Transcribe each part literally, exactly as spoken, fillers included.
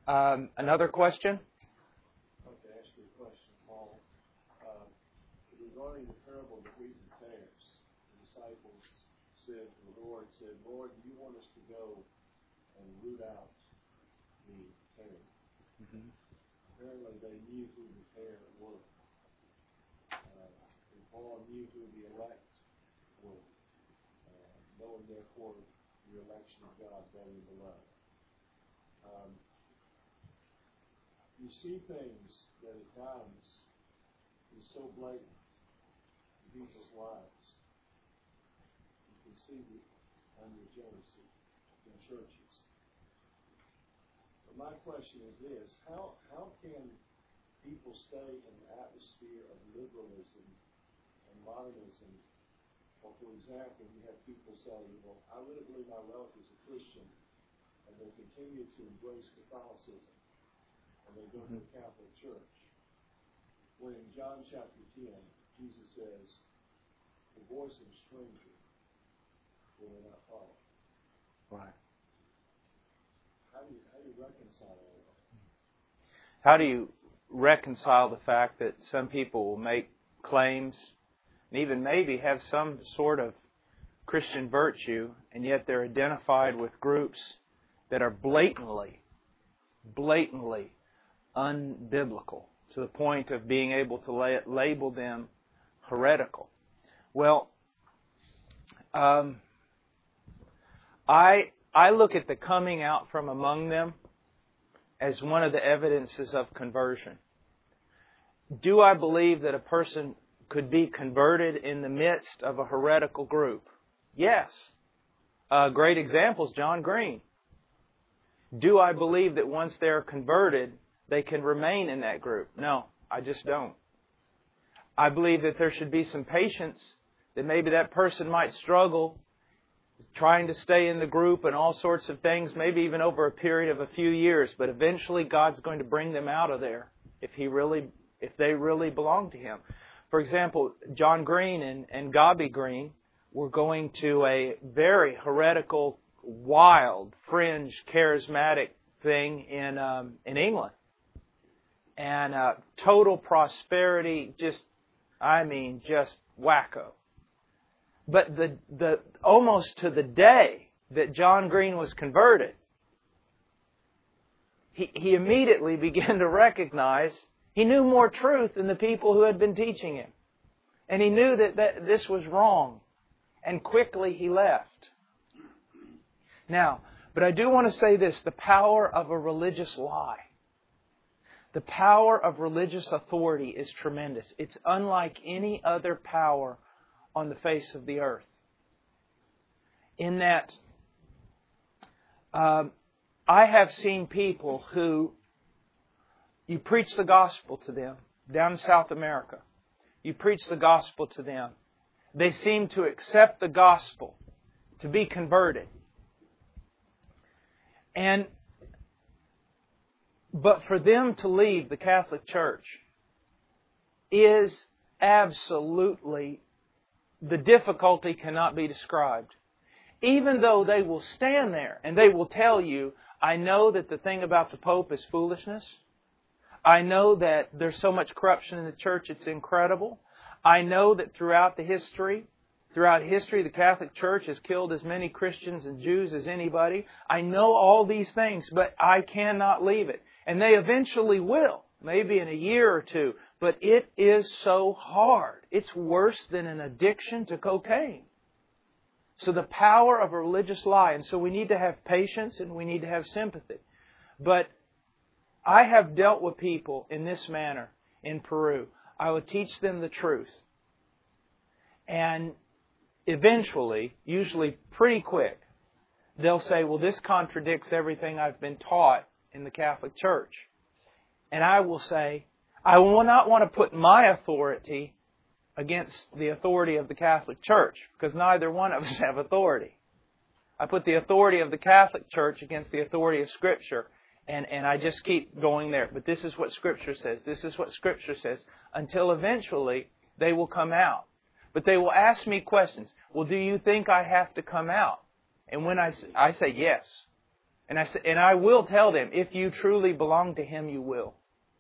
Um, another question? I'd like to ask you a question, Paul. Uh, regarding the parable of the wheat and tares, the disciples said, the Lord said, Lord, do you want us to go and root out the tare? Mm-hmm. Apparently they knew who the tare were. Uh, and Paul knew who the elect were, uh, knowing therefore the election of God better than beloved. Um, you see things that at times is so blatant in people's lives. You can see the under jealousy in churches. But my question is this: how how can people stay in the atmosphere of liberalism and modernism? Or, for example, you have people saying, well, I really believe my relatives are Christian, and they continue to embrace Catholicism, and they go to the Catholic Church. When in John chapter ten, Jesus says, the voice of a stranger will they not follow. Right. How do you, how do you reconcile all that? How do you reconcile the fact that some people will make claims and even maybe have some sort of Christian virtue, and yet they're identified with groups that are blatantly, blatantly unbiblical to the point of being able to la- label them heretical? Well, um, I I look at the coming out from among them as one of the evidences of conversion. Do I believe that a person could be converted in the midst of a heretical group? Yes. A great example is John Green. Do I believe that once they're converted, they can remain in that group? No, I just don't. I believe that there should be some patience, that maybe that person might struggle trying to stay in the group and all sorts of things, maybe even over a period of a few years, but eventually God's going to bring them out of there if He really, if they really belong to Him. For example, John Green and, and Gabi Green were going to a very heretical, wild, fringe, charismatic thing in um, in England. And uh, total prosperity, just, I mean, just wacko. But the the almost to the day that John Green was converted, he, he immediately began to recognize he knew more truth than the people who had been teaching him. And he knew that, that this was wrong. And quickly he left. Now, but I do want to say this, the power of a religious lie. The power of religious authority is tremendous. It's unlike any other power on the face of the earth. In that, um, I have seen people who, you preach the gospel to them down in South America. You preach the gospel to them. They seem to accept the gospel, to be converted. And but for them to leave the Catholic Church is absolutely, the difficulty cannot be described. Even though they will stand there and they will tell you, I know that the thing about the Pope is foolishness. I know that there's so much corruption in the church, it's incredible. I know that throughout the history, throughout history, the Catholic Church has killed as many Christians and Jews as anybody. I know all these things, but I cannot leave it. And they eventually will, maybe in a year or two. But it is so hard. It's worse than an addiction to cocaine. So the power of a religious lie. And so we need to have patience and we need to have sympathy. But I have dealt with people in this manner in Peru. I would teach them the truth. And eventually, usually pretty quick, they'll say, well, this contradicts everything I've been taught in the Catholic Church. And I will say, I will not want to put my authority against the authority of the Catholic Church, because neither one of us have authority. I put the authority of the Catholic Church against the authority of Scripture. And, and I just keep going there. But this is what Scripture says. This is what Scripture says. Until eventually they will come out. But they will ask me questions. Well, do you think I have to come out? And when I, I say yes. And I and I will tell them, if you truly belong to Him, you will.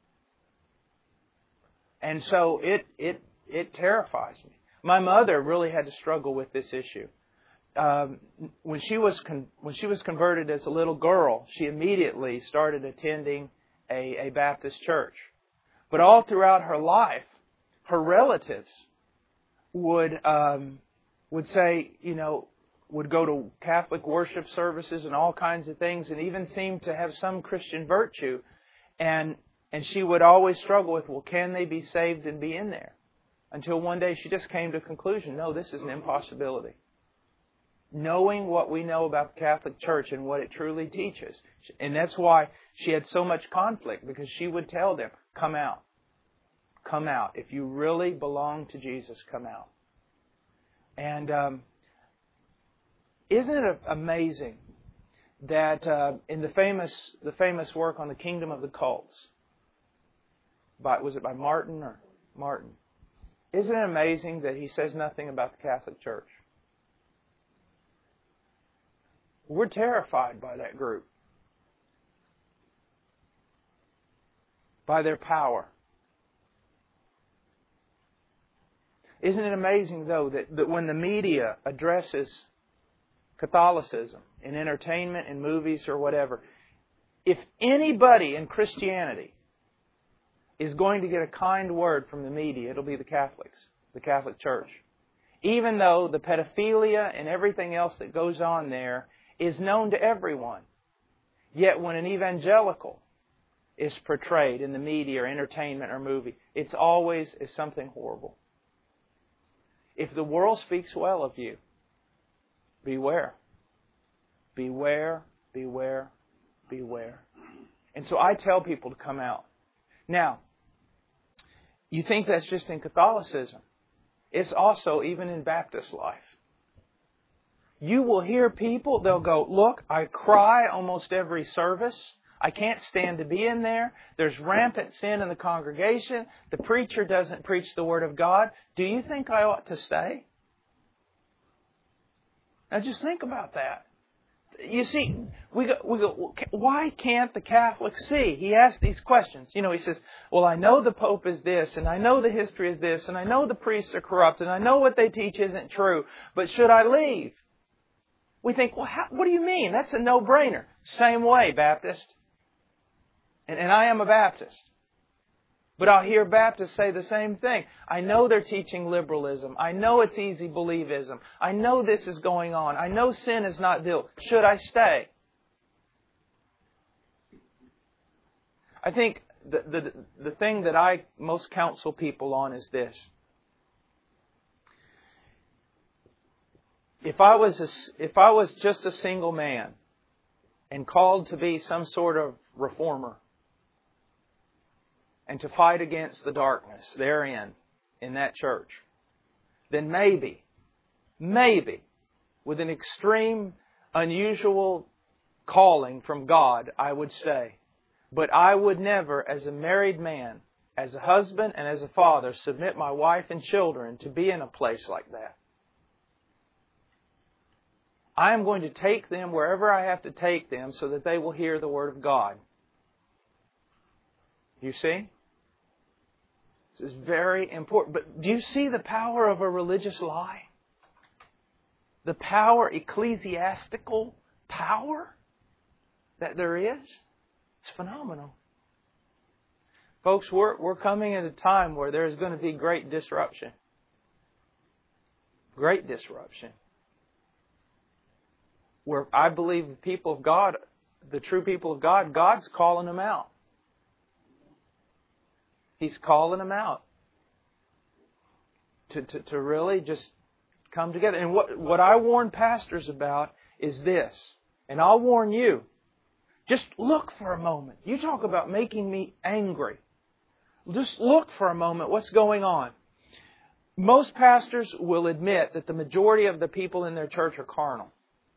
And so it it it terrifies me. My mother really had to struggle with this issue. Um, when she was con- when she was converted as a little girl, she immediately started attending a, a Baptist church. But all throughout her life, her relatives would um, would say, you know, would go to Catholic worship services and all kinds of things, and even seemed to have some Christian virtue, and and she would always struggle with, well, can they be saved and be in there? Until one day she just came to a conclusion, no, this is an impossibility. Knowing what we know about the Catholic Church and what it truly teaches. And that's why she had so much conflict, because she would tell them, come out. Come out. If you really belong to Jesus, come out. And um, isn't it amazing that uh, in the famous the famous work on the Kingdom of the Cults, by, was it by Martin or Martin? Isn't it amazing that he says nothing about the Catholic Church? We're terrified by that group, by their power. Isn't it amazing, though, that, that when the media addresses Catholicism in entertainment, in movies or whatever, if anybody in Christianity is going to get a kind word from the media, it'll be the Catholics, the Catholic Church. Even though the pedophilia and everything else that goes on there is known to everyone. Yet when an evangelical is portrayed in the media or entertainment or movie, it's always as something horrible. If the world speaks well of you, beware. Beware, beware, beware. And so I tell people to come out. Now, you think that's just in Catholicism. It's also even in Baptist life. You will hear people, they'll go, look, I cry almost every service. I can't stand to be in there. There's rampant sin in the congregation. The preacher doesn't preach the Word of God. Do you think I ought to stay? Now just think about that. You see, we go, we go, why can't the Catholic see? He asks these questions. You know, he says, well, I know the Pope is this, and I know the history is this, and I know the priests are corrupt, and I know what they teach isn't true, but should I leave? We think, well, how, what do you mean? That's a no-brainer. Same way, Baptist. And, and I am a Baptist. But I'll hear Baptists say the same thing. I know they're teaching liberalism. I know it's easy believism. I know this is going on. I know sin is not dealt. Should I stay? I think the, the, the thing that I most counsel people on is this. If I was a, if I was just a single man and called to be some sort of reformer and to fight against the darkness therein in that church, then maybe, maybe, with an extreme, unusual calling from God, I would stay. But I would never, as a married man, as a husband and as a father, submit my wife and children to be in a place like that. I am going to take them wherever I have to take them so that they will hear the Word of God. You see? This is very important. But do you see the power of a religious lie? The power, ecclesiastical power that there is? It's phenomenal. Folks, we're, we're coming at a time where there is going to be great disruption. Great disruption. Where I believe the people of God, the true people of God, God's calling them out. He's calling them out to, to, to really just come together. And what, what I warn pastors about is this, and I'll warn you, just look for a moment. You talk about making me angry. Just look for a moment what's going on. Most pastors will admit that the majority of the people in their church are carnal.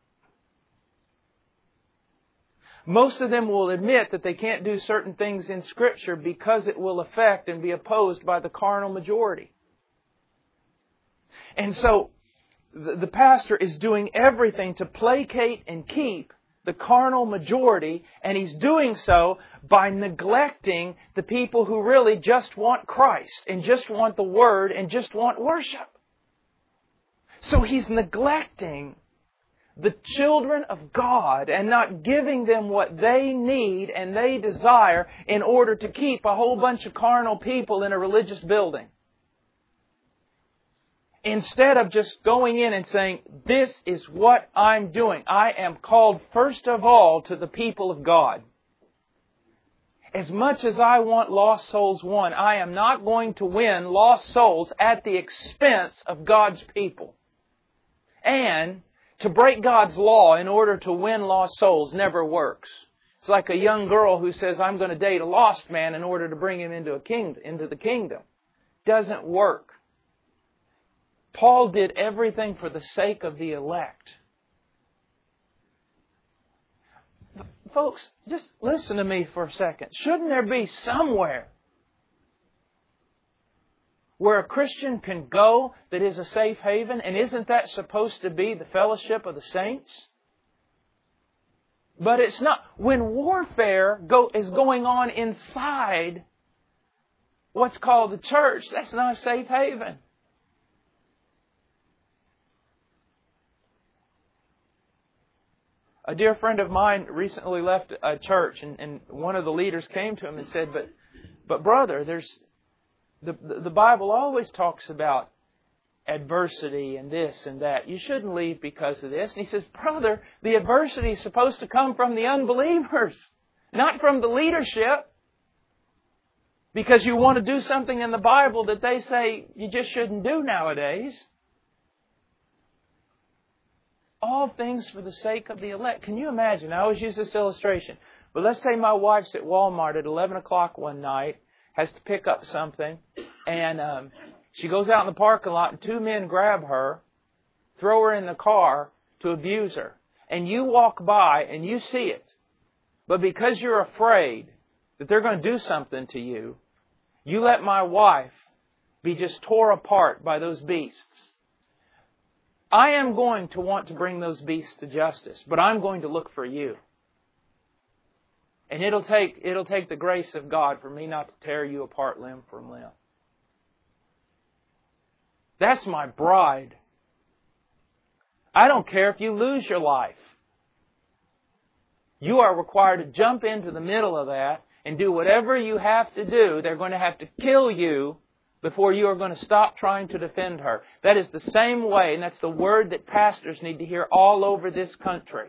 Most of them will admit that they can't do certain things in Scripture because it will affect and be opposed by the carnal majority. And so the, the pastor is doing everything to placate and keep the carnal majority, and He's doing so by neglecting the people who really just want Christ and just want the Word and just want worship. So He's neglecting the children of God and not giving them what they need and they desire in order to keep a whole bunch of carnal people in a religious building. Instead of just going in and saying, this is what I'm doing. I am called first of all to the people of God. As much as I want lost souls won, I am not going to win lost souls at the expense of God's people. And to break God's law in order to win lost souls never works. It's like a young girl who says, I'm going to date a lost man in order to bring him into a kingdom, into the kingdom. Doesn't work. Paul did everything for the sake of the elect. Folks, just listen to me for a second. Shouldn't there be somewhere where a Christian can go that is a safe haven? And isn't that supposed to be the fellowship of the saints? But it's not. When warfare go, is going on inside what's called the church, that's not a safe haven. A dear friend of mine recently left a church, and, and one of the leaders came to him and said, but, but brother, there's the, the, the Bible always talks about adversity and this and that. You shouldn't leave because of this. And he says, brother, the adversity is supposed to come from the unbelievers, not from the leadership. Because you want to do something in the Bible that they say you just shouldn't do nowadays. All things for the sake of the elect. Can you imagine? I always use this illustration. But let's say my wife's at Walmart at eleven o'clock one night, has to pick up something, and um, she goes out in the parking lot and two men grab her, throw her in the car to abuse her. And you walk by and you see it. But because you're afraid that they're going to do something to you, you let my wife be just tore apart by those beasts. I am going to want to bring those beasts to justice, but I'm going to look for you. And it'll take, it'll take the grace of God for me not to tear you apart limb from limb. That's my bride. I don't care if you lose your life. You are required to jump into the middle of that and do whatever you have to do. They're going to have to kill you before you are going to stop trying to defend her. That is the same way, and that's the word that pastors need to hear all over this country.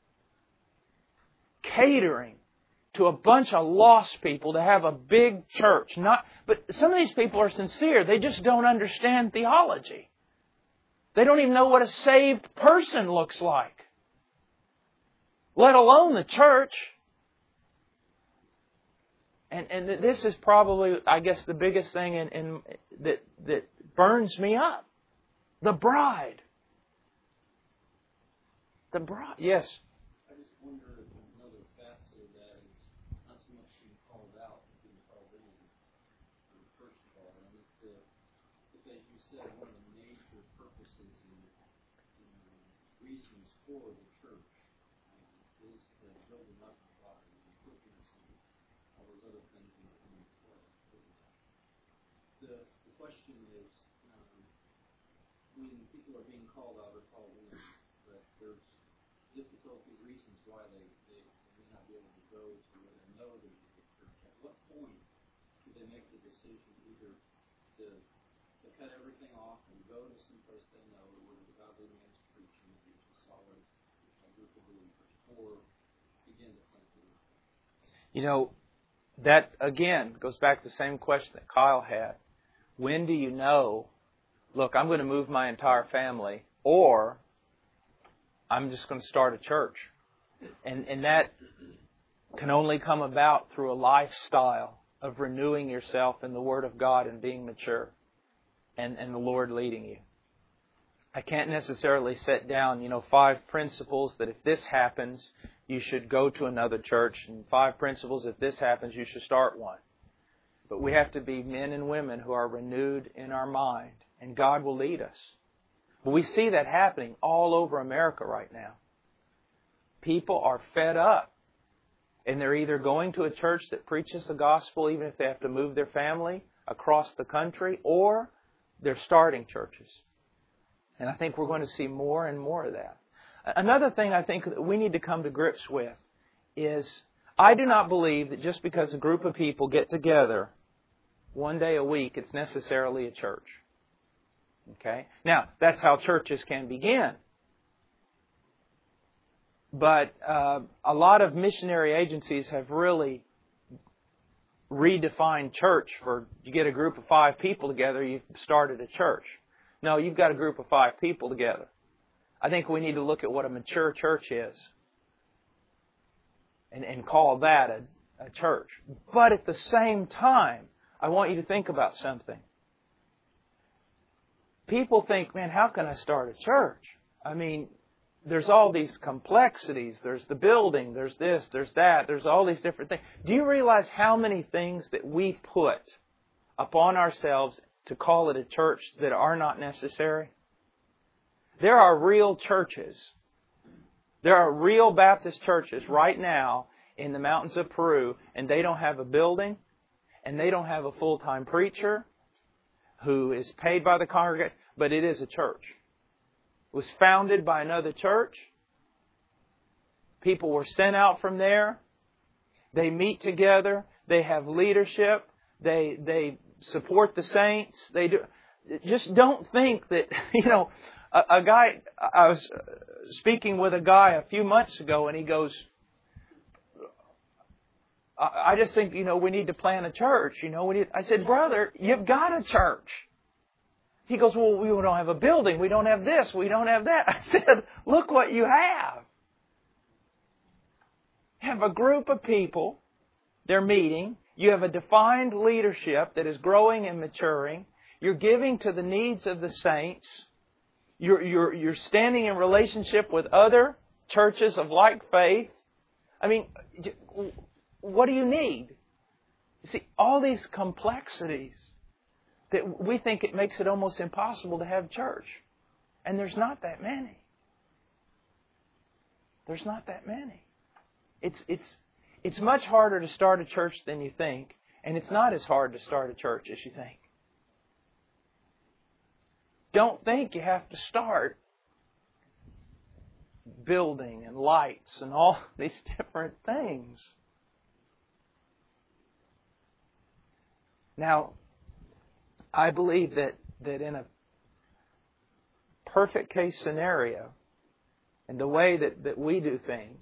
Catering to a bunch of lost people to have a big church. Not, but some of these people are sincere. They just don't understand theology. They don't even know what a saved person looks like, let alone the church. And, and this is probably, I guess, the biggest thing in, in that that burns me up. The bride. The bride. Yes. I just wonder if another facet of that is not so much being called out, but being called in. First of all, and it's the, it's as you said, one of the major purposes and, and reasons for the church uh, is the building up of the body, the equipping and all those other things in the play. The, the question is, um, when people are being called out or called in, that there's difficulty reasons why they, they, they may not be able to go to where they know there's a good church. At what point do they make the decision either to, to cut everything off and go to some place they know where the godly man's preaching and it's a solid a group of believers, or begin to think of it? You know, that again goes back to the same question that Kyle had. When do you know, look, I'm going to move my entire family, or I'm just going to start a church? And, and that can only come about through a lifestyle of renewing yourself in the Word of God and being mature and, and the Lord leading you. I can't necessarily set down, you know, five principles that if this happens, you should go to another church, and five principles if this happens, you should start one. But we have to be men and women who are renewed in our mind, and God will lead us. But we see that happening all over America right now. people are fed up. And they're either going to a church that preaches the gospel, even if they have to move their family across the country, or they're starting churches. And I think we're going to see more and more of that. Another thing I think that we need to come to grips with is, I do not believe that just because a group of people get together one day a week, it's necessarily a church. Okay? Now, that's how churches can begin. But uh, a lot of missionary agencies have really redefined church for, you get a group of five people together, you've started a church. No, you've got a group of five people together. I think we need to look at what a mature church is and, and call that a, a church. But at the same time, I want you to think about something. People think, man, how can I start a church? I mean, there's all these complexities. There's the building. There's this. There's that. There's all these different things. Do you realize how many things that we put upon ourselves to call it a church that are not necessary? There are real churches. There are real Baptist churches right now in the mountains of Peru, and they don't have a building, and they don't have a full-time preacher who is paid by the congregation, but it is a church. It was founded by another church. People were sent out from there. They meet together. They have leadership. They they support the saints. They do. Just don't think that, you know, a, a guy, I was speaking with a guy a few months ago, and he goes, I just think, you know, we need to plant a church. You know, we need. I said, brother, you've got a church. He goes, well, we don't have a building. We don't have this. We don't have that. I said, look what you have. You have a group of people. They're meeting. You have a defined leadership that is growing and maturing. You're giving to the needs of the saints. You're, you're, you're standing in relationship with other churches of like faith. I mean, what do you need? You see, all these complexities that we think it makes it almost impossible to have church. And there's not that many. There's not that many. It's, it's, it's much harder to start a church than you think. And it's not as hard to start a church as you think. Don't think you have to start building and lights and all these different things. Now, I believe that, that in a perfect case scenario, and the way that, that we do things,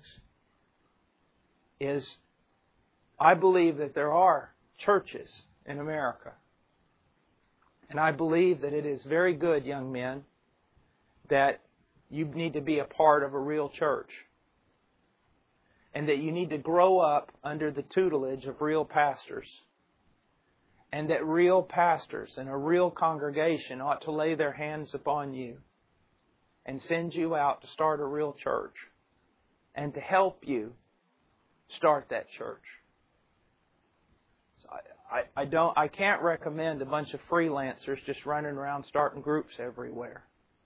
is I believe that there are churches in America. And I believe that it is very good, young men, that you need to be a part of a real church. And that you need to grow up under the tutelage of real pastors. And that real pastors and a real congregation ought to lay their hands upon you and send you out to start a real church and to help you start that church. So I, I, I don't I can't recommend a bunch of freelancers just running around starting groups everywhere.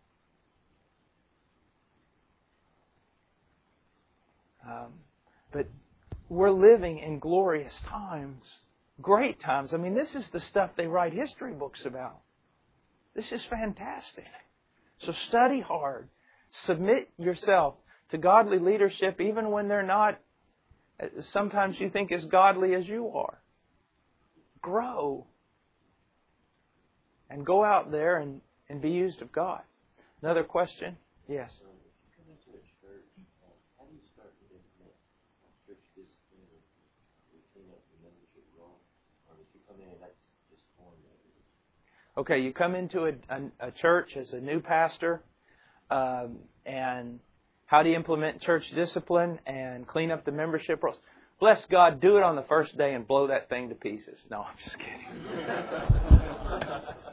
Um, but we're living in glorious times. Great times. I mean, this is the stuff they write history books about. This is fantastic. So study hard. Submit yourself to godly leadership even when they're not, sometimes you think, as godly as you are. Grow. And go out there and, and be used of God. Another question? Yes. Okay, you come into a, a, a church as a new pastor, um, and how do you implement church discipline and clean up the membership rolls? Bless God, do it on the first day and blow that thing to pieces. No, I'm just kidding.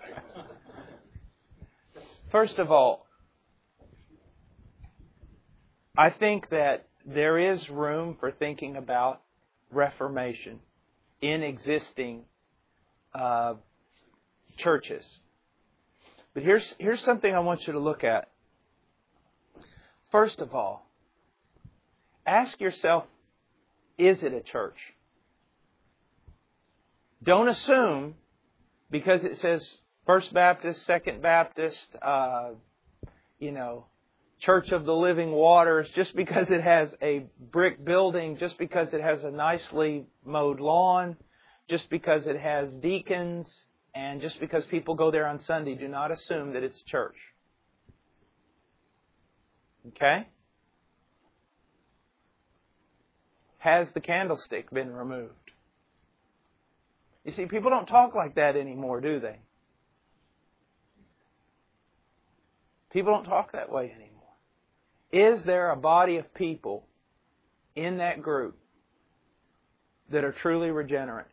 First of all, I think that there is room for thinking about reformation in existing uh churches. But here's here's something I want you to look at. First of all, ask yourself, is it a church? Don't assume, because it says First Baptist, Second Baptist, uh, you know, Church of the Living Waters, just because it has a brick building, just because it has a nicely mowed lawn, just because it has deacons, and just because people go there on Sunday, do not assume that it's church. Okay? Has the candlestick been removed? You see, people don't talk like that anymore, do they? People don't talk that way anymore. Is there a body of people in that group that are truly regenerate?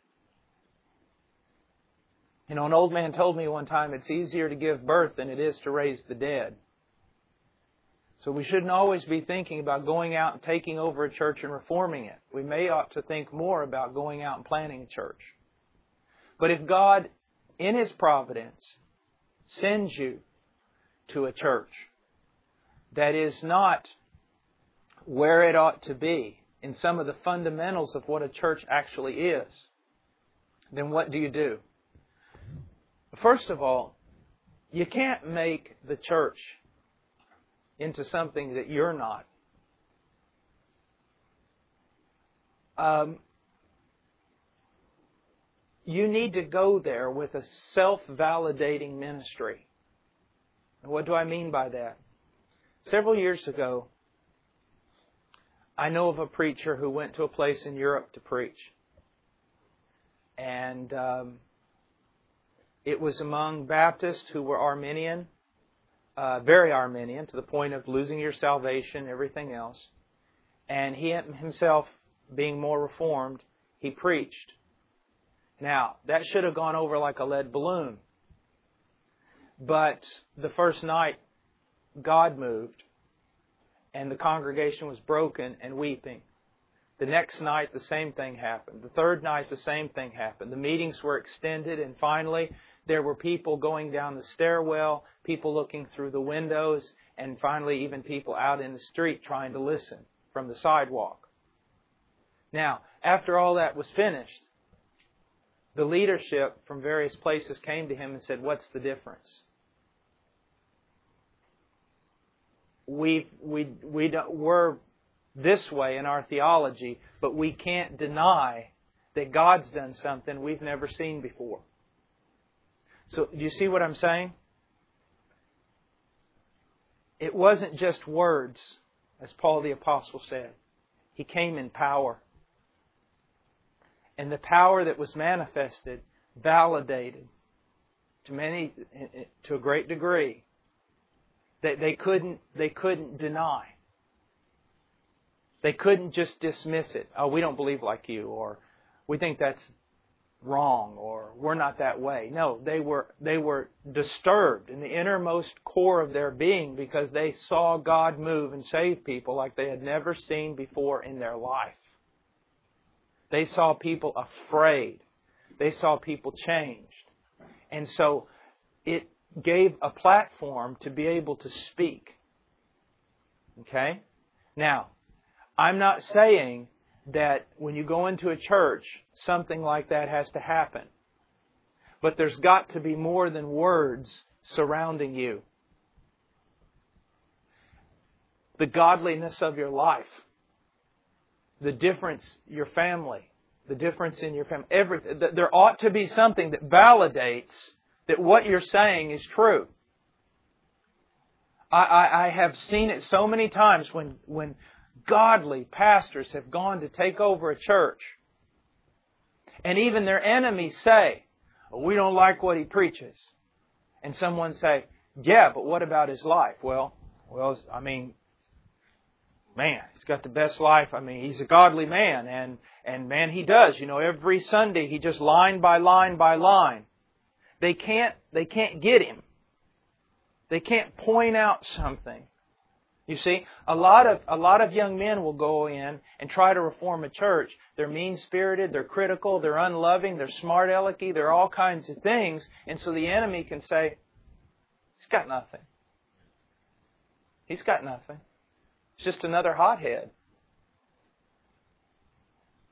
You know, an old man told me one time it's easier to give birth than it is to raise the dead. So we shouldn't always be thinking about going out and taking over a church and reforming it. We may ought to think more about going out and planting a church. But if God, in His providence, sends you to a church that is not where it ought to be in some of the fundamentals of what a church actually is, then what do you do? First of all, you can't make the church into something that you're not. Um, you need to go there with a self-validating ministry. And what do I mean by that? Several years ago, I know of a preacher who went to a place in Europe to preach. And um, it was among Baptists who were Arminian, uh, very Arminian, to the point of losing your salvation, everything else. And he himself, being more Reformed, he preached. Now, that should have gone over like a lead balloon. But the first night, God moved, and the congregation was broken and weeping. The next night, the same thing happened. The third night, the same thing happened. The meetings were extended, and finally, there were people going down the stairwell, people looking through the windows, and finally, even people out in the street trying to listen from the sidewalk. Now, after all that was finished, the leadership from various places came to him and said, "What's the difference? We we we don't, we're this way in our theology, but we can't deny that God's done something we've never seen before." So, do you see what I'm saying? It wasn't just words, as Paul the Apostle said. He came in power. And the power that was manifested validated to many, to a great degree, that they couldn't, they couldn't deny. They couldn't just dismiss it. "Oh, we don't believe like you," or "we think that's wrong," or "we're not that way." No, they were, they were disturbed in the innermost core of their being because they saw God move and save people like they had never seen before in their life. They saw people afraid. They saw people changed. And so it gave a platform to be able to speak. Okay? Now, I'm not saying that when you go into a church, something like that has to happen. But there's got to be more than words surrounding you. The godliness of your life. The difference, your family, the difference in your family, everything. There ought to be something that validates that what you're saying is true. I, I, I have seen it so many times when, when godly pastors have gone to take over a church, and even their enemies say, "Oh, we don't like what he preaches." And someone say, "Yeah, but what about his life?" Well, well, I mean, man, he's got the best life. I mean, he's a godly man. And, and man, he does. You know, every Sunday, he just line by line by line. They can't, they can't get him. They can't point out something. You see, a lot of, a lot of young men will go in and try to reform a church. They're mean-spirited, they're critical, they're unloving, they're smart-alecky, they're all kinds of things. And so the enemy can say, "He's got nothing. He's got nothing. It's just another hothead."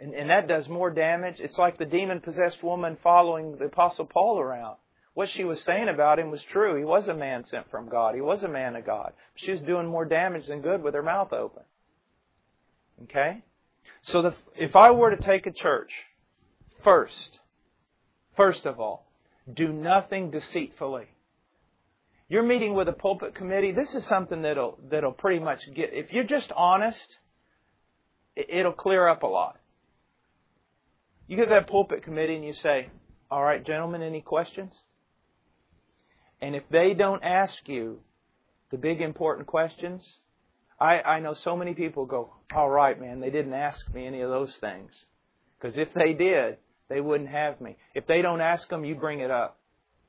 And, and that does more damage. It's like the demon-possessed woman following the Apostle Paul around. What she was saying about him was true. He was a man sent from God. He was a man of God. She was doing more damage than good with her mouth open. Okay? So the, if I were to take a church, first, first of all, do nothing deceitfully. You're meeting with a pulpit committee. This is something that'll that'll pretty much get... If you're just honest, it'll clear up a lot. You get that pulpit committee and you say, all right, gentlemen, any questions? And if they don't ask you the big important questions, I, I know so many people go, all right, man, they didn't ask me any of those things. Because if they did, they wouldn't have me. If they don't ask them, you bring it up.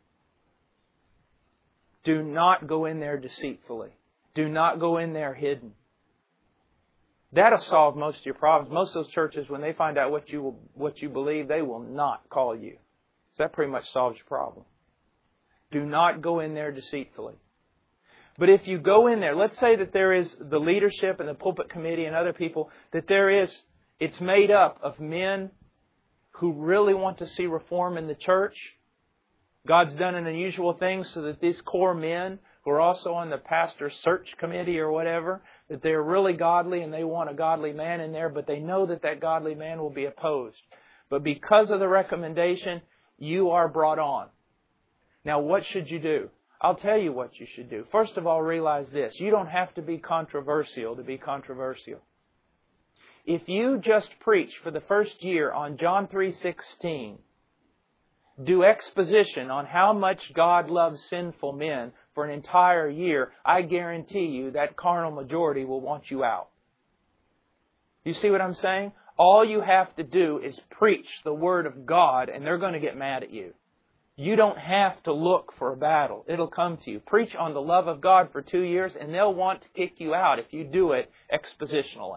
Do not go in there deceitfully. Do not go in there hidden. That'll solve most of your problems. Most of those churches, when they find out what you will, what you believe, they will not call you. So that pretty much solves your problem. Do not go in there deceitfully. But if you go in there, let's say that there is the leadership and the pulpit committee and other people, that there is, it's made up of men who really want to see reform in the church. God's done an unusual thing so that these core men who are also on the pastor's search committee or whatever, that they're really godly and they want a godly man in there, but they know that that godly man will be opposed. But because of the recommendation, you are brought on. Now, what should you do? I'll tell you what you should do. First of all, realize this. You don't have to be controversial to be controversial. If you just preach for the first year on John three sixteen, do exposition on how much God loves sinful men for an entire year, I guarantee you that carnal majority will want you out. You see what I'm saying? All you have to do is preach the Word of God and they're going to get mad at you. You don't have to look for a battle. It'll come to you. Preach on the love of God for two years and they'll want to kick you out if you do it expositionally.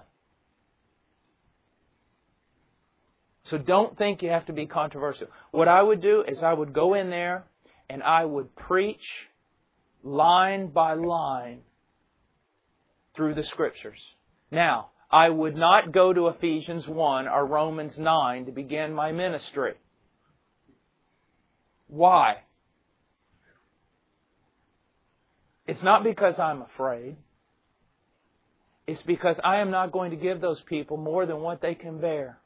So don't think you have to be controversial. What I would do is I would go in there and I would preach line by line through the Scriptures. Now, I would not go to Ephesians one or Romans nine to begin my ministry. Why? It's not because I'm afraid. It's because I am not going to give those people more than what they can bear.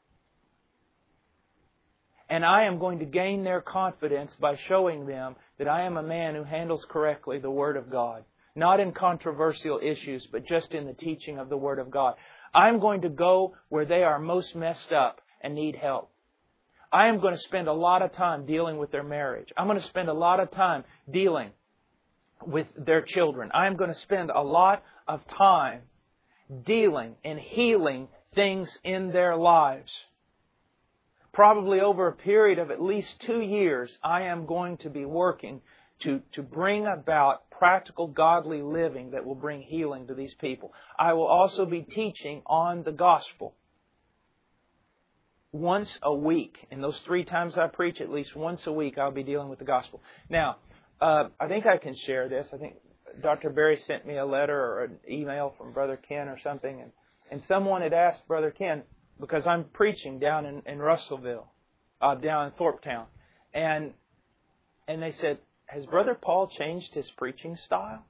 And I am going to gain their confidence by showing them that I am a man who handles correctly the Word of God. Not in controversial issues, but just in the teaching of the Word of God. I'm going to go where they are most messed up and need help. I am going to spend a lot of time dealing with their marriage. I'm going to spend a lot of time dealing with their children. I am going to spend a lot of time dealing and healing things in their lives. Probably over a period of at least two years, I am going to be working to, to bring about practical godly living that will bring healing to these people. I will also be teaching on the gospel. Once a week. And those three times I preach, at least once a week, I'll be dealing with the gospel. Now, uh, I think I can share this. I think Doctor Berry sent me a letter or an email from Brother Ken or something. And, and someone had asked Brother Ken, because I'm preaching down in, in Russellville, uh, down in Thorpetown. And, and they said, has Brother Paul changed his preaching style?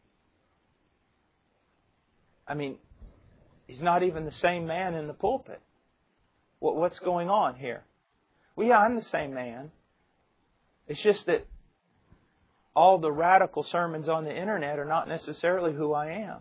I mean, he's not even the same man in the pulpit. What, what's going on here? Well, yeah, I'm the same man. It's just that all the radical sermons on the internet are not necessarily who I am.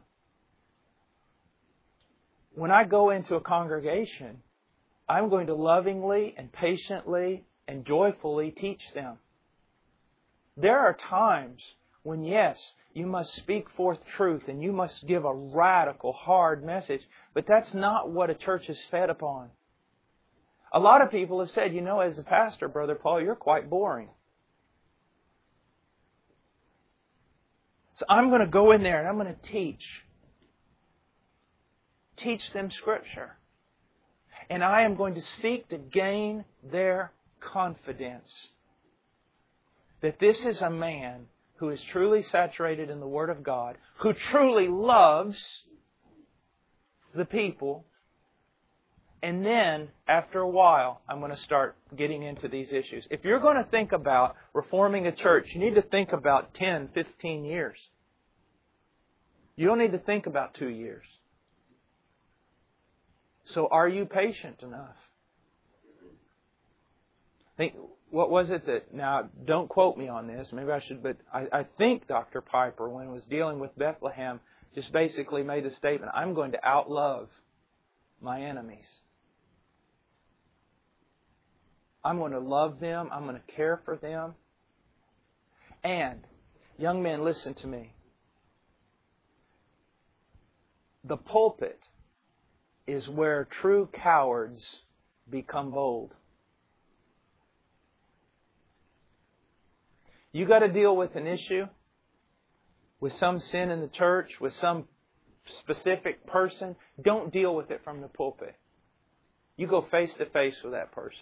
When I go into a congregation, I'm going to lovingly and patiently and joyfully teach them. There are times when, yes, you must speak forth truth and you must give a radical, hard message, but that's not what a church is fed upon. A lot of people have said, you know, as a pastor, Brother Paul, you're quite boring. So I'm going to go in there and I'm going to teach. Teach them Scripture. And I am going to seek to gain their confidence that this is a man who is truly saturated in the Word of God, who truly loves the people, And then, after a while, I'm going to start getting into these issues. If you're going to think about reforming a church, you need to think about ten, fifteen years. You don't need to think about two years. So are you patient enough? Think, what was it that, now don't quote me on this, maybe I should, but I, I think Doctor Piper, when he was dealing with Bethlehem, just basically made the statement, I'm going to outlove my enemies. I'm going to love them. I'm going to care for them. And, young men, listen to me. The pulpit is where true cowards become bold. You got to deal with an issue, with some sin in the church, with some specific person. Don't deal with it from the pulpit. You go face to face with that person.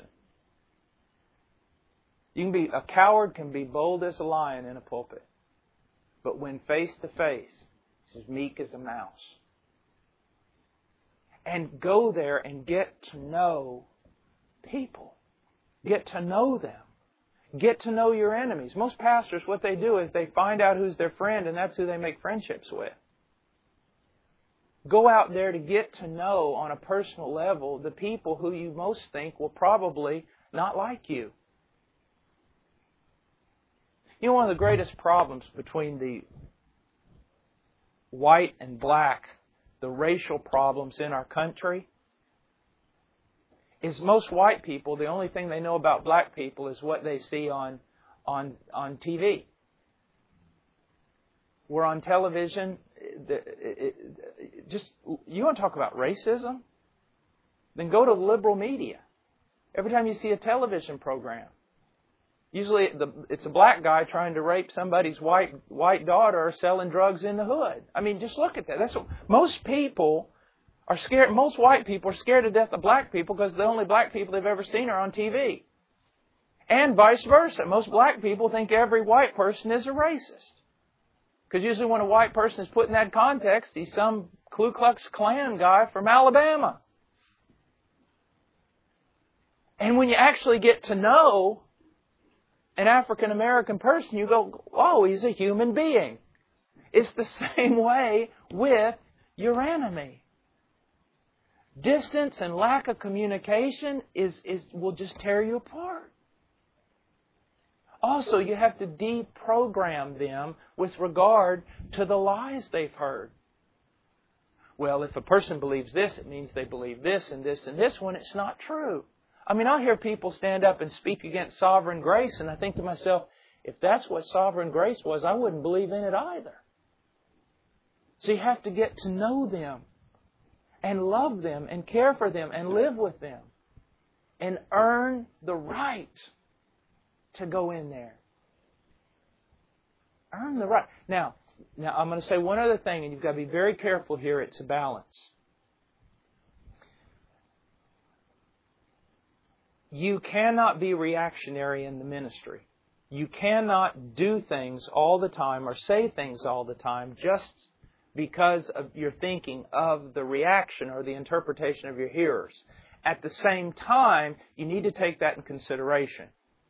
You can be a coward can be bold as a lion in a pulpit, but when face to face, it's as meek as a mouse. And go there and get to know people. Get to know them. Get to know your enemies. Most pastors, what they do is they find out who's their friend, and that's who they make friendships with. Go out there to get to know on a personal level the people who you most think will probably not like you. You know, one of the greatest problems between the white and black, the racial problems in our country, is most white people, the only thing they know about black people is what they see on, on, on T V. We're on television. It, it, it, just you want to talk about racism? Then go to liberal media. Every time you see a television program, usually the, it's a black guy trying to rape somebody's white white daughter or selling drugs in the hood. I mean, just look at that. That's what, most people are scared. Most white people are scared to death of black people because the only black people they've ever seen are on T V. And vice versa. Most black people think every white person is a racist. Because usually when a white person is put in that context, he's some Ku Klux Klan guy from Alabama. And when you actually get to know an African American person, you go, oh, he's a human being. It's the same way with your enemy. Distance and lack of communication is, is will just tear you apart. Also, you have to deprogram them with regard to the lies they've heard. Well, if a person believes this, it means they believe this and this and this, when it's not true. I mean, I hear people stand up and speak against sovereign grace, and I think to myself, if that's what sovereign grace was, I wouldn't believe in it either. So you have to get to know them and love them and care for them and live with them and earn the right to go in there. Earn the right. Now, now I'm going to say one other thing, and you've got to be very careful here. It's a balance. You cannot be reactionary in the ministry. You cannot do things all the time or say things all the time just because of your thinking of the reaction or the interpretation of your hearers. At the same time, you need to take that in consideration.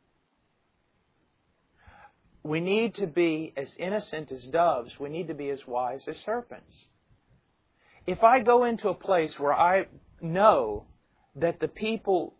We need to be as innocent as doves. We need to be as wise as serpents. If I go into a place where I know that the people,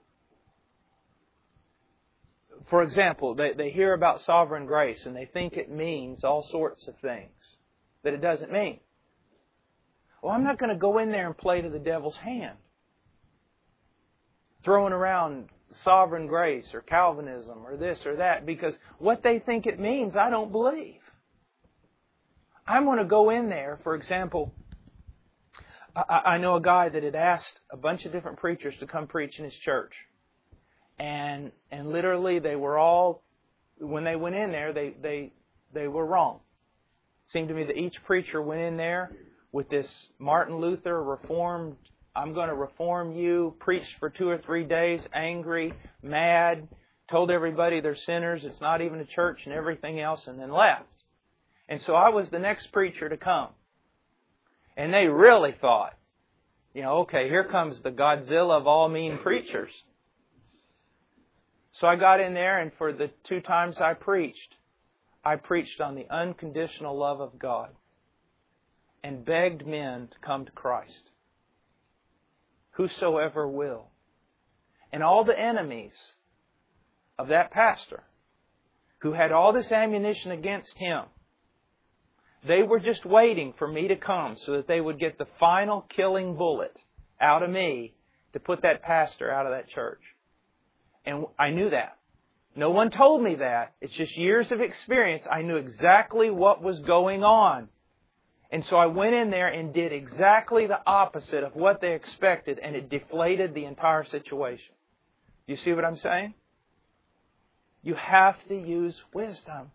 for example, they, they hear about sovereign grace and they think it means all sorts of things that it doesn't mean. Well, I'm not going to go in there and play to the devil's hand, throwing around sovereign grace or Calvinism or this or that, because what they think it means, I don't believe. I'm going to go in there, for example, I, I know a guy that had asked a bunch of different preachers to come preach in his church. And and literally they were all, when they went in there, they, they, they were wrong. It seemed to me that each preacher went in there with this Martin Luther reformed, I'm going to reform you, preached for two or three days, angry, mad, told everybody they're sinners, it's not even a church and everything else, and then left. And so I was the next preacher to come. And they really thought You know, okay, here comes the Godzilla of all mean preachers. So I got in there, and for the two times I preached, I preached on the unconditional love of God and begged men to come to Christ. Whosoever will. And all the enemies of that pastor, who had all this ammunition against him, they were just waiting for me to come so that they would get the final killing bullet out of me to put that pastor out of that church. And I knew that. No one told me that. It's just years of experience. I knew exactly what was going on. And so I went in there and did exactly the opposite of what they expected, and it deflated the entire situation. You see what I'm saying? You have to use wisdom.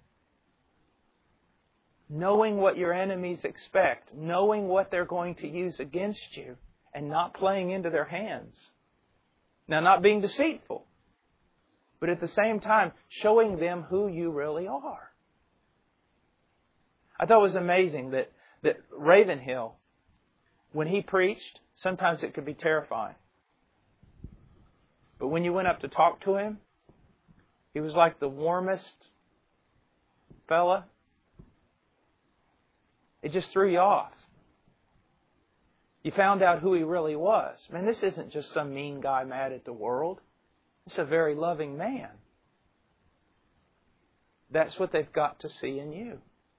Knowing what your enemies expect, knowing what they're going to use against you, and not playing into their hands. Now, not being deceitful, but at the same time, showing them who you really are. I thought it was amazing that, that Ravenhill, when he preached, sometimes it could be terrifying. But when you went up to talk to him, he was like the warmest fella. It just threw you off. You found out who he really was. Man, this isn't just some mean guy mad at the world. It's a very loving man. That's what they've got to see in you.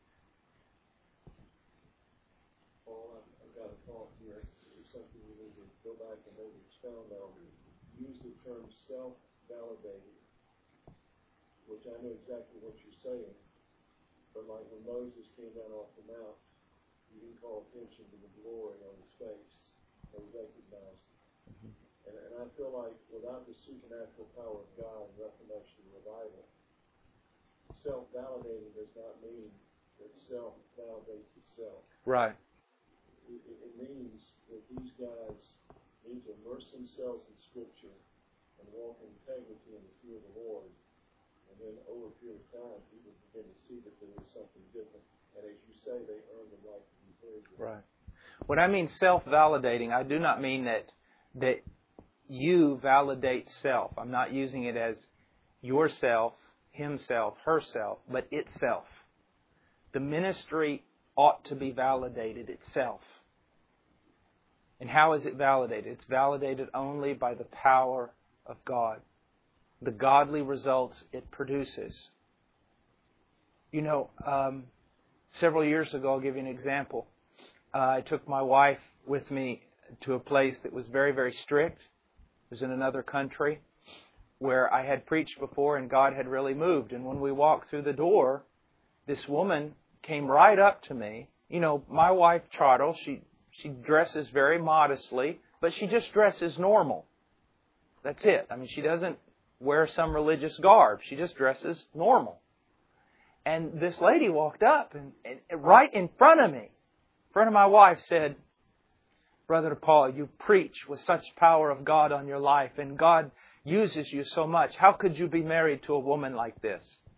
Paul, I've got a thought here. It's something we need to go back and maybe expound on. Use the term self-validating, which I know exactly what you're saying. But like when Moses came down off the mount, he didn't call attention to the glory on his face. They recognized it. Mm-hmm. And, and I feel like without the supernatural power of God and Reformation and revival, self-validating does not mean that self validates itself. Right. It, it, it means that these guys need to immerse themselves in Scripture and walk in integrity in the fear of the Lord. And then over a period of time, people begin to see that there is something different. And as you say, they earn the right to be heard. Right. When I mean self-validating, I do not mean that that you validate self. I'm not using it as yourself, himself, herself, but itself. The ministry ought to be validated itself. And how is it validated? It's validated only by the power of God. The godly results it produces. You know, um, several years ago, I'll give you an example. Uh, I took my wife with me to a place that was very, very strict. It was in another country where I had preached before and God had really moved. And when we walked through the door, this woman came right up to me. You know, my wife, Chartle, she, she dresses very modestly, but she just dresses normal. That's it. I mean, she doesn't wear some religious garb. She just dresses normal. And this lady walked up and, and right in front of me, in front of my wife, said, "Brother Paul, you preach with such power of God on your life, and God uses you so much. How could you be married to a woman like this?"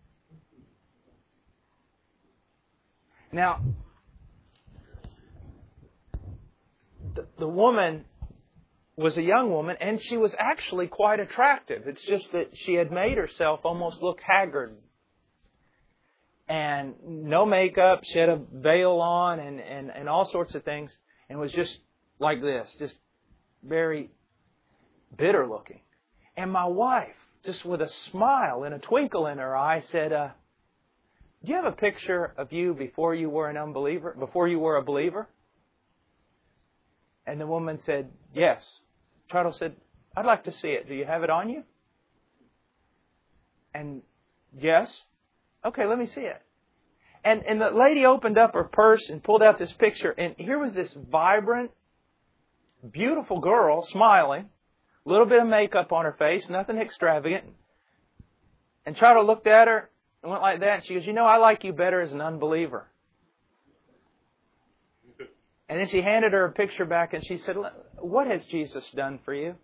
Now, the, the woman was a young woman, and she was actually quite attractive. It's just that she had made herself almost look haggard. And no makeup, she had a veil on and, and, and all sorts of things, and was just like this, just very bitter looking. And my wife, just with a smile and a twinkle in her eye, said, uh, "Do you have a picture of you before you were an unbeliever, before you were a believer?" And the woman said, "Yes." Charles said, "I'd like to see it. Do you have it on you?" And yes. "Okay, let me see it." And and the lady opened up her purse and pulled out this picture. And here was this vibrant, beautiful girl smiling, a little bit of makeup on her face, nothing extravagant. And Charles looked at her and went like that. And she goes, "You know, I like you better as an unbeliever." And then she handed her a picture back and she said, "What has Jesus done for you?"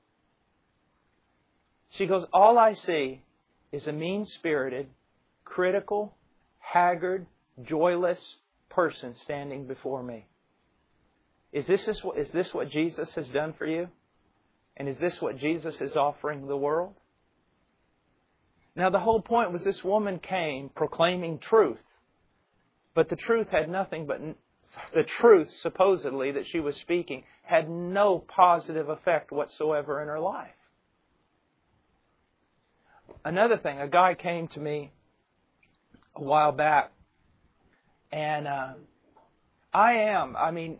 She goes, "All I see is a mean-spirited, critical, haggard, joyless person standing before me." Is this, is this what Jesus has done for you? And is this what Jesus is offering the world? Now the whole point was this woman came proclaiming truth. But the truth had nothing but... The truth, supposedly, that she was speaking had no positive effect whatsoever in her life. Another thing, a guy came to me a while back, and uh, I am, I mean,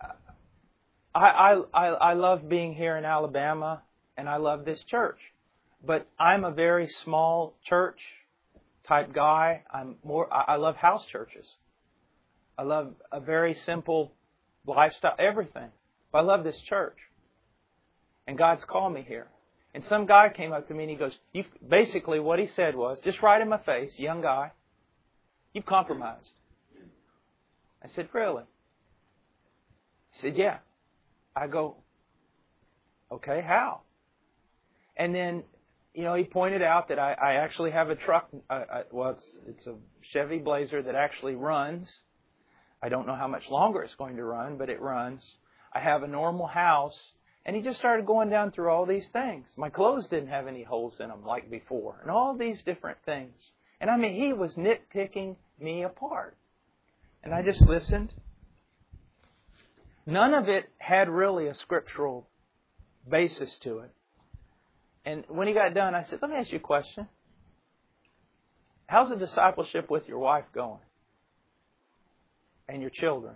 I, I, I love being here in Alabama, and I love this church. But I'm a very small church type guy. I'm more, I love house churches. I love a very simple lifestyle, everything. But I love this church. And God's called me here. And some guy came up to me and he goes, you basically what he said was, just right in my face, young guy, you've compromised. I said, really? He said, yeah. I go, okay, how? And then, you know, he pointed out that I, I actually have a truck, uh, uh, well, it's, it's a Chevy Blazer that actually runs. I don't know how much longer it's going to run, but it runs. I have a normal house. And he just started going down through all these things. My clothes didn't have any holes in them like before. And all these different things. And I mean, he was nitpicking me apart. And I just listened. None of it had really a scriptural basis to it. And when he got done, I said, let me ask you a question. How's the discipleship with your wife going? And your children?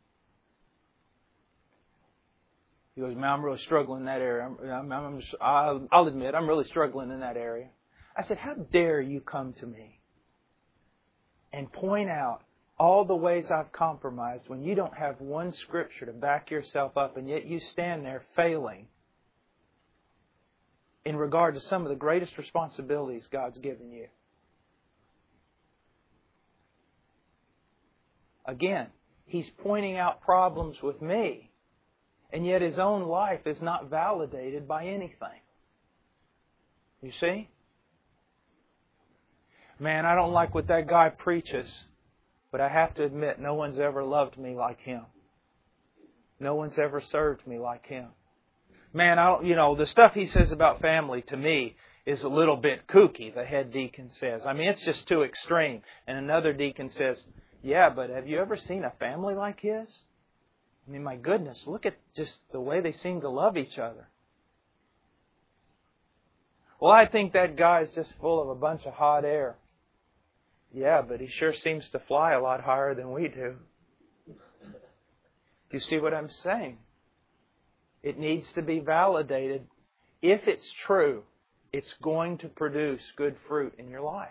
He goes, man, I'm really struggling in that area. I'm, I'm, I'm, I'll, I'll admit, I'm really struggling in that area. I said, how dare you come to me and point out all the ways I've compromised when you don't have one scripture to back yourself up, and yet you stand there failing in regard to some of the greatest responsibilities God's given you. Again, he's pointing out problems with me, and yet his own life is not validated by anything. You see? Man, I don't like what that guy preaches, but I have to admit, no one's ever loved me like him. No one's ever served me like him. Man, I don't, you know, the stuff he says about family to me is a little bit kooky, the head deacon says. I mean, it's just too extreme. And another deacon says, yeah, but have you ever seen a family like his? I mean, my goodness, look at just the way they seem to love each other. Well, I think that guy's just full of a bunch of hot air. Yeah, but he sure seems to fly a lot higher than we do. Do you see what I'm saying? It needs to be validated. If it's true, it's going to produce good fruit in your life.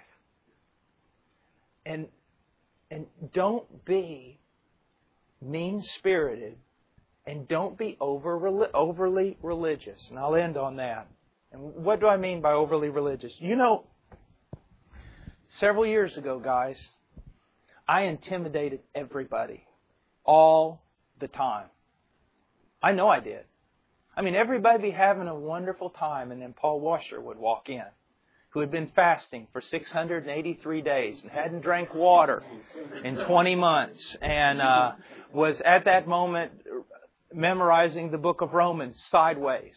And And don't be mean-spirited, and don't be over, overly religious. And I'll end on that. And what do I mean by overly religious? You know, several years ago, guys, I intimidated everybody all the time. I know I did. I mean, everybody would be having a wonderful time, and then Paul Washer would walk in, who had been fasting for six hundred eighty-three days and hadn't drank water in twenty months, and uh, was at that moment memorizing the book of Romans sideways.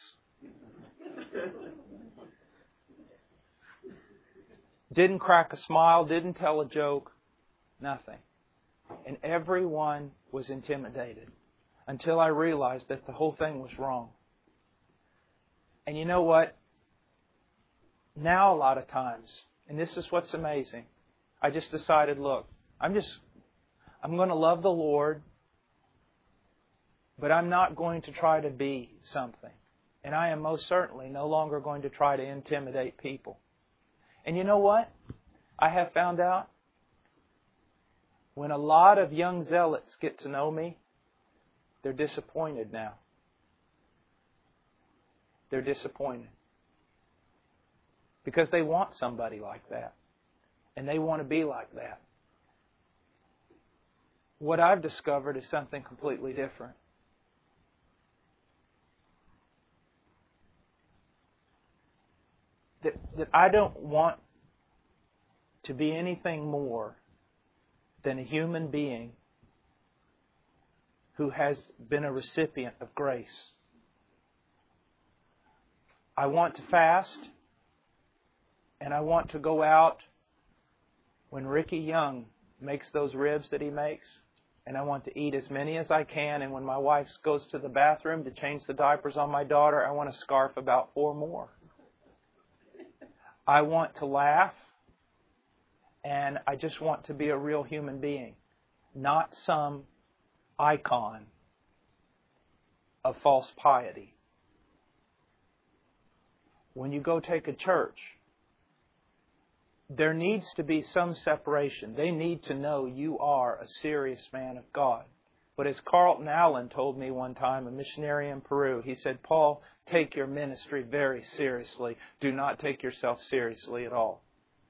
Didn't crack a smile, didn't tell a joke, nothing. And everyone was intimidated until I realized that the whole thing was wrong. And you know what? Now a lot of times, and this is what's amazing, I just decided, look, I'm just, I'm going to love the Lord, but I'm not going to try to be something. And I am most certainly no longer going to try to intimidate people. And you know what? I have found out when a lot of young zealots get to know me, they're disappointed now. They're disappointed. Because they want somebody like that. And they want to be like that. What I've discovered is something completely different. That, that I don't want to be anything more than a human being who has been a recipient of grace. I want to fast, and I want to go out when Ricky Young makes those ribs that he makes, and I want to eat as many as I can, and when my wife goes to the bathroom to change the diapers on my daughter, I want to scarf about four more. I want to laugh, and I just want to be a real human being, not some icon of false piety. When you go take a church, there needs to be some separation. They need to know you are a serious man of God. But as Carlton Allen told me one time, a missionary in Peru, he said, Paul, take your ministry very seriously. Do not take yourself seriously at all.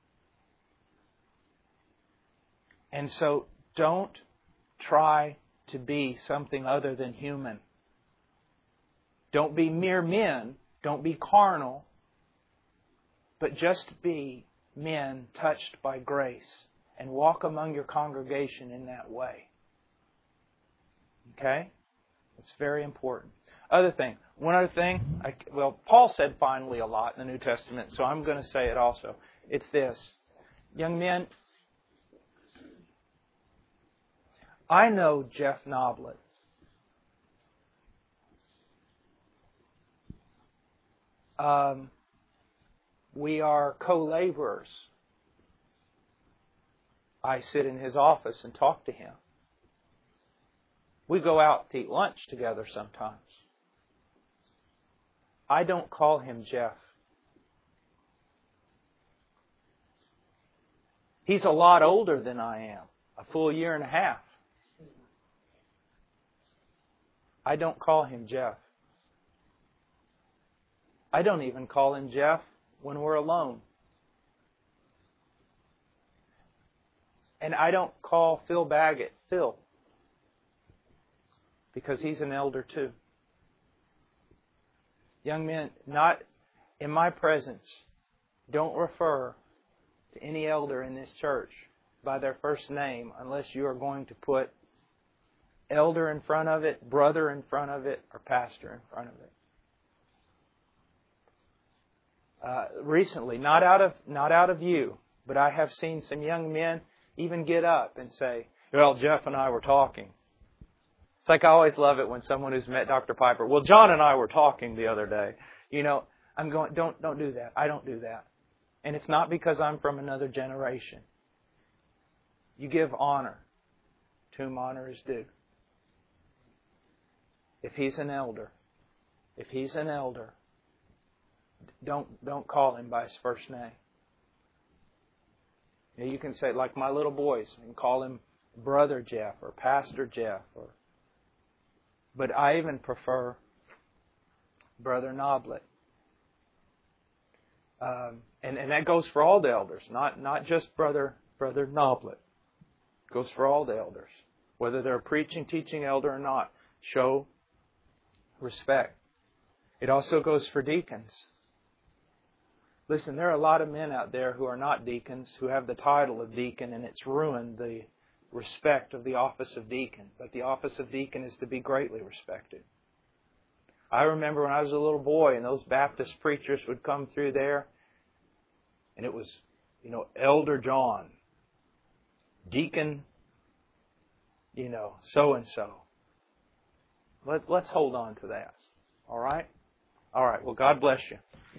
And so don't try to be something other than human. Don't be mere men. Don't be carnal. But just be men touched by grace and walk among your congregation in that way. Okay? It's very important. Other thing, one other thing, I, well, Paul said finally a lot in the New Testament, so I'm going to say it also. It's this. Young men, I know Jeff Noblet. Um, we are co-laborers. I sit in his office and talk to him. We go out to eat lunch together sometimes. I don't call him Jeff. He's a lot older than I am, a full year and a half. I don't call him Jeff. I don't even call him Jeff when we're alone. And I don't call Phil Baggett Phil, because he's an elder too. Young men, not in my presence, don't refer to any elder in this church by their first name unless you are going to put elder in front of it, brother in front of it, or pastor in front of it. Uh, recently, not out of not out of you, but I have seen some young men even get up and say, well, Jeff and I were talking. It's like I always love it when someone who's met Doctor Piper, well, John and I were talking the other day. You know, I'm going, don't don't do that. I don't do that. And it's not because I'm from another generation. You give honor to whom honor is due. If he's an elder, if he's an elder, don't don't call him by his first name. You know, you can say, like my little boys, you can call him Brother Jeff or Pastor Jeff, or but I even prefer Brother Noblet. Um, and, and that goes for all the elders, not not just Brother Brother Noblet. It goes for all the elders. Whether they're a preaching, teaching elder or not, show respect. It also goes for deacons. Listen, there are a lot of men out there who are not deacons, who have the title of deacon, and it's ruined the respect of the office of deacon. But the office of deacon is to be greatly respected. I remember when I was a little boy and those Baptist preachers would come through there, and it was, you know, Elder John, Deacon, you know, so-and-so. Let, let's hold on to that. All right? All right. Well, God bless you.